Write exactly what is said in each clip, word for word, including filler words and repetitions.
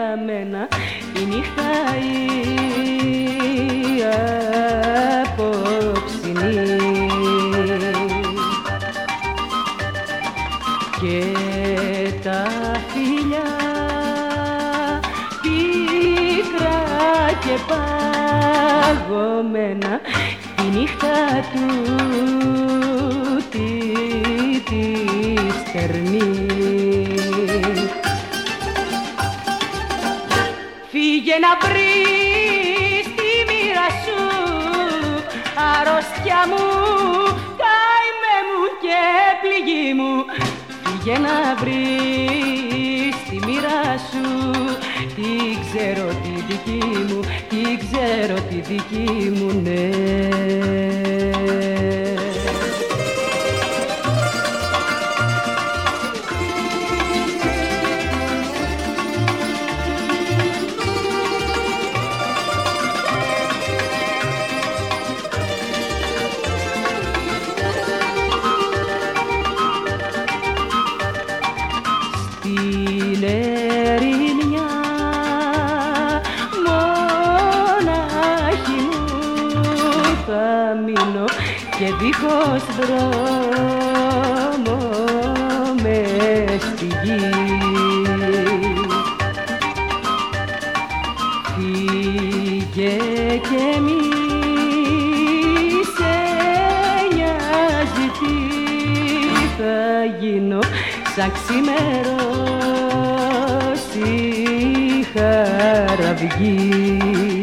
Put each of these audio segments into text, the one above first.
για μένα η νύχτα η απόψινή. Και τα φιλιά πίκρα και παγωμένα τη νύχτα του τη, τη στερνή. Φύγε να βρεις τη μοίρα σου, αρρώστια μου, καημέ μου και πληγή μου. Φύγε να βρεις τη μοίρα σου, τι ξέρω τη δική μου, τι ξέρω τη δική μου, ναι. Στην ερημιά μονάχη μου θα μείνω και δίχως δρόμο μες στη γη. Φύγε και μη σε νοιάζει τι θα γίνω σαν ξημερώσει χαραυγή.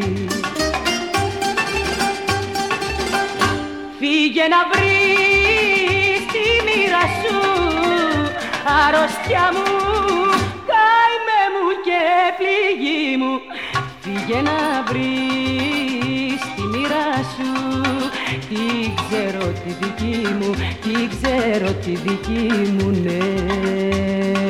Φύγε να βρεις τη μοίρα σου, αρρώστια μου, καημέ μου και πληγή μου. Φύγε να βρεις τη μοίρα σου, τι ξέρω τη δική μου, τι ξέρω τη δική μου, ναι.